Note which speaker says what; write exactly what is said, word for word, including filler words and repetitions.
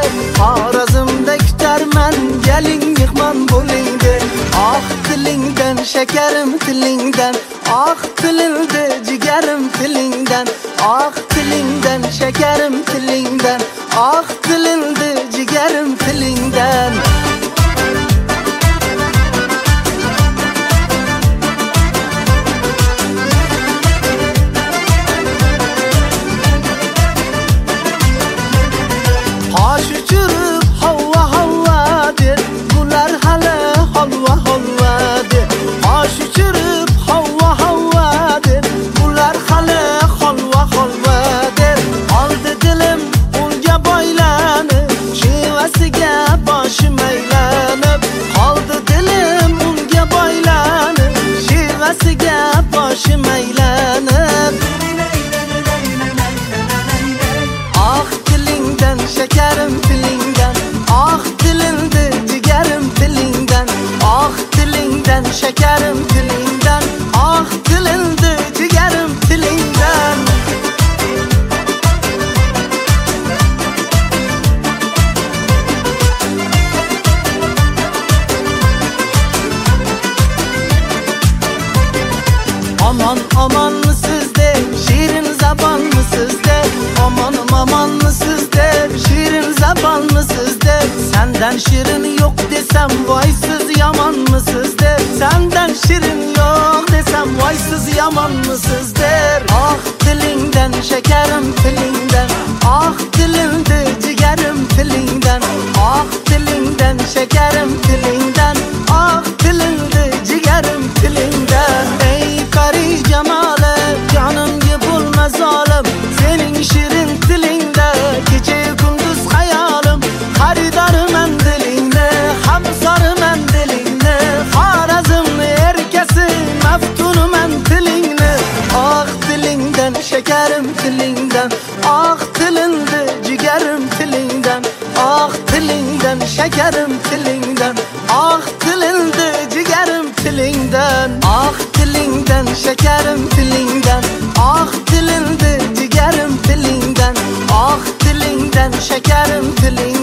Speaker 1: Xorazmda kutarman gelin mehmon bo'lingdi. Ah tilingdan shakarim tilingdan, ah tilildi jigarim tilingdan, ah tilingdan shakarim tilingdan, ah tilildi jigarim tilingdan. Qosh uchirib havva havva der, bular hali havva havva der. Qosh uchirib havva havva der, bular hali havva havva der. Oldi dilim unga boylanib, shevasiga boshim aylanib. Qoldi dilim unga boylanib, shevasiga boshim aylanib. Ah tilingdan shakarim tilingdan, ah tilildi jigarim tilingdan, ah tilingdan shakarim tilingdan, ah tilildi jigarim tilingdan. Aman amanmısız de, şirin zabanmısız de. Aman amanmısız de, şirin zabanmısız de. Senden şirin yok desem vaysız yaman mısız der. Senden şirin yok desem vaysız yaman mısız der. Ah dilinden şekerim dilinden, ah dilinde ciğerim dilinden, ah dilinden şekerim dilinden, ah dilinde ciğerim dilinden. Ey kari cemale canım yıpılmaz zalim, senin şirin dilinde gece gündüz hayalim. Haridar mendilinde, hamsar mendilinde, Xorazm erkesi meftun mendilinde. Ah dilinden şekerim dilinden, ah dilinde ciğerim dilinden, ah dilinden şekerim dilinden, ah dilinde ciğerim dilinden, ah dilinden şekerim dilinden, ah dilinde ciğerim dilinden, ah dilinden şekerim dilinden.